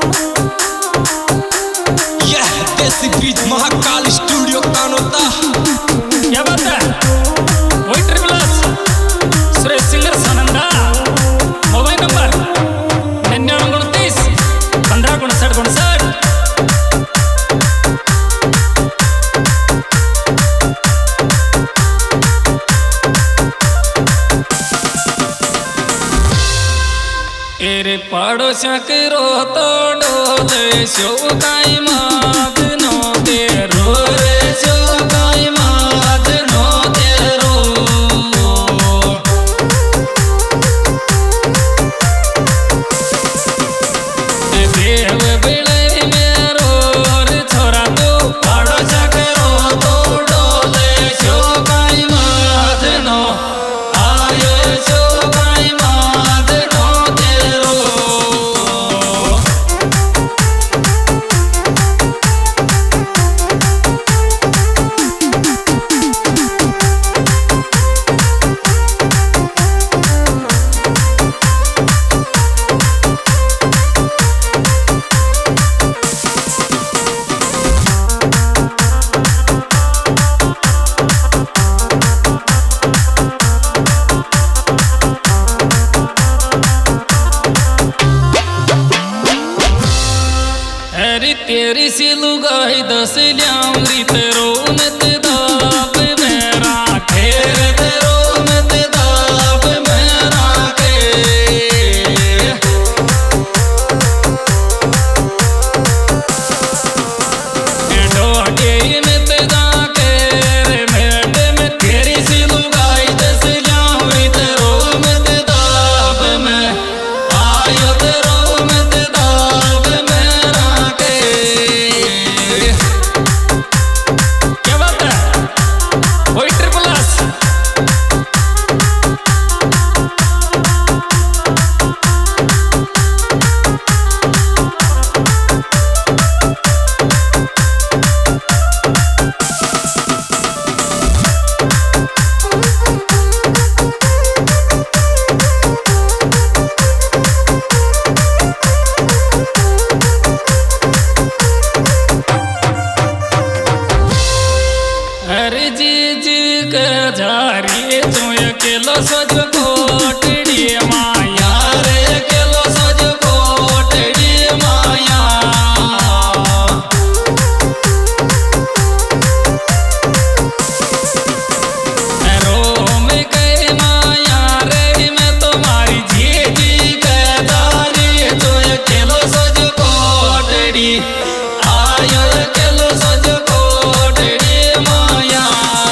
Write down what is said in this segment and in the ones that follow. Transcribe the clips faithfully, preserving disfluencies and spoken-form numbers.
Mahakal studio Kanota. क्या बात है? वही ट्रिपल एस श्रेष्ठ सिंगर सानंदा। मोबाइल नंबर निन्यानवे उनतीस पंद्रह उनसठ उनसठ। एरे पड़ोसिया के रो तो डोले शो काई माद नो दे रो रे शो काई माद नो दे रो। देव बिले मेरो रे छोरा तो पड़ोसिया के रो तो डोले शो काई माद नो आयो शो काई माद नो दे रो। अरे तेरी सी लुगाई दस ल्याउरी तेरो मत दाब मेरा खेर तेरो मत दाब मेरा के। डोटे मत दा के रे मेटे में तेरी सी लुगाई दस ल्याउरी तेरो मत दाब मैं आयो तेरो मत दाब मेरा। क्या बात है? वही ट्रिपल एस। अरे जी जी के झारी जो अकेलो सज कोटड़ी माया रे अकेलो सज कोटड़ी माया। रोम के माया रे मैं तुम्हारी जी जी के झारी जो अकेलो सज कोटड़ी आयो अकेलो सज कोटड़ी माया।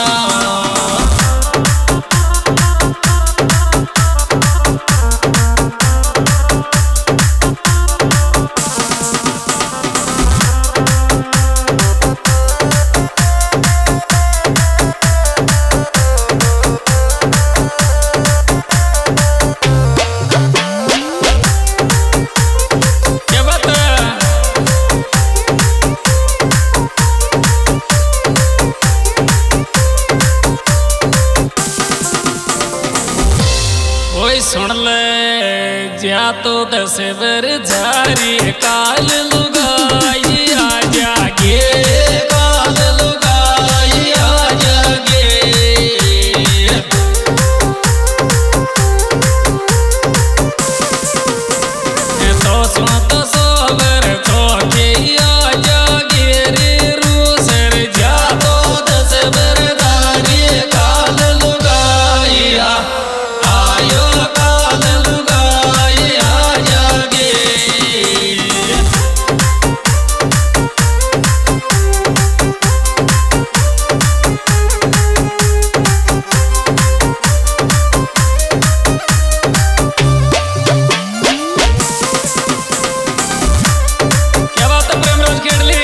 क्या बात है? ओए सुन ले जा तो दस बर झारी काल लुगाई आ जागे काल लुगाई आ जागे। तो सुन तो सोबर थोके आ जागे रे रूसर जा तो दस बर झारी काल लुगाई आ आयो काल लुगाई आ जागे। क्या बात है प्रेमराज खेड़ली?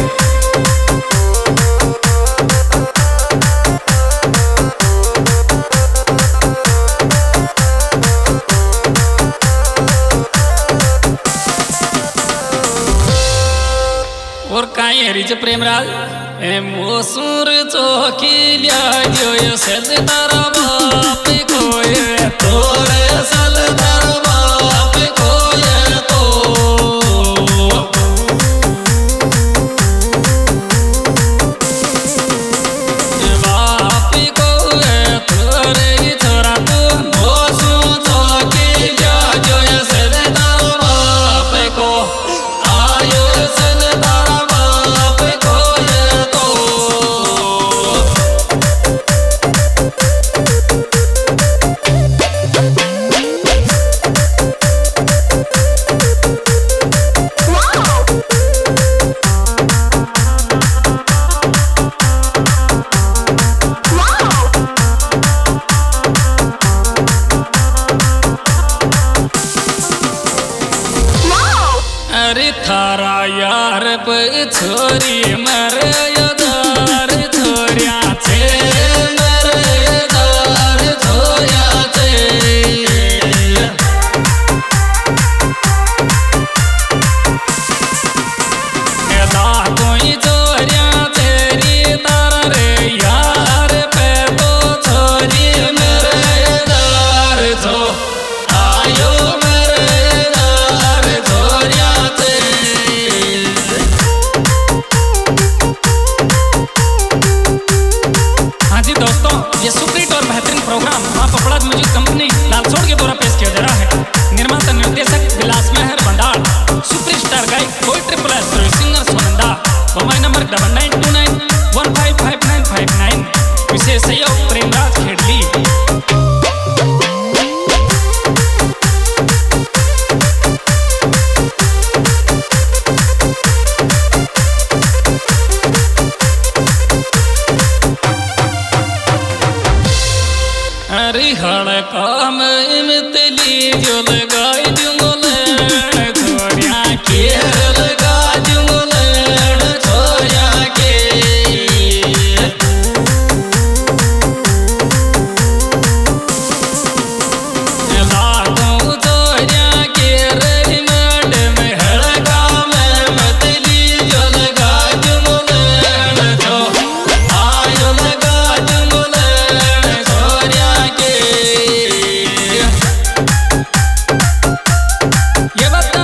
और काई हरीच प्रेमराज ए मोसूर चौकी लिया जो सलदार बाप कोये तोरे सलदार बाप कोये तो। अरे थारा यार पे छोरी मरे यादार छोरिया छे मरे यादार छोरिया छे एदा कोई छोरिया तेरी तारा रे यार पे तो छोरी मरे यादार छो आयो मरे यादार छोरिया छे। हाँ जी दोस्तों, ये सुपरहिट और बेहतरीन प्रोग्राम मां पपड़ाज म्यूजिक कंपनी लालसोड़ के द्वारा पेश किया जा रहा है। निर्माता निर्देशक विलास मेहर बंडाल, सुपरस्टार गायक कोई triple S, singer Sunanda, mobile number double nine two nine one five five nine five nine. विशेष सहयोग प्रेमराज खेड़ली। अरे हड़ काम इमतली जो लगाई जुंगले छोरिया के लगा जुंगले छोरिया के लाखों छोरिया के रे मैडम हड़ काम इमतली जो लगा जुंगले छो आयो लगा जुंगले छोरिया के। ये बता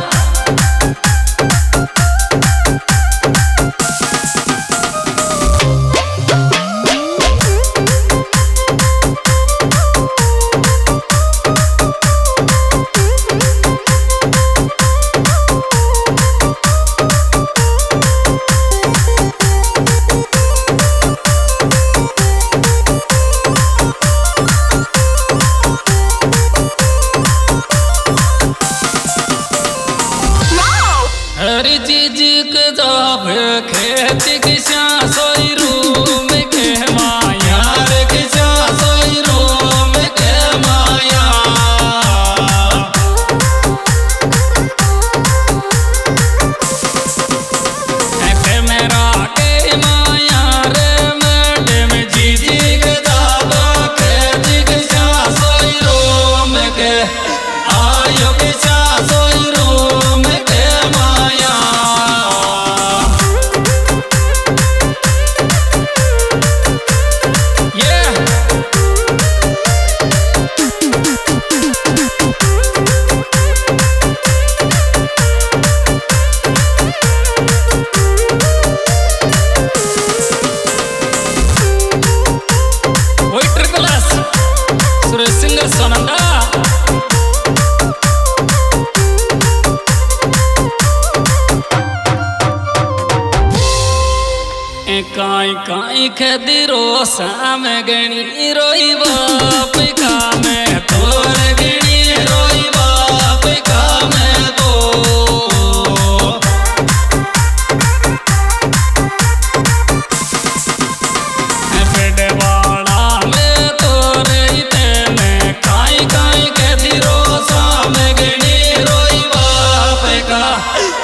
हरी चीज के जाब खेत की सोई रूम के माया रे के सोई रूम के माया के मेरा के माया रे मैडम जीजी के जाब खेत की सोई रूम के आयो के सोई रूम के माया। सिंगर सोनंदा काई काई खदिरो साम गणी रोई बाप का मैं तोर गणी रोई बाप का मैं तो पेड़वाड़ा में तोर तेने काई काई खदिरो साम गणी रोई बाप का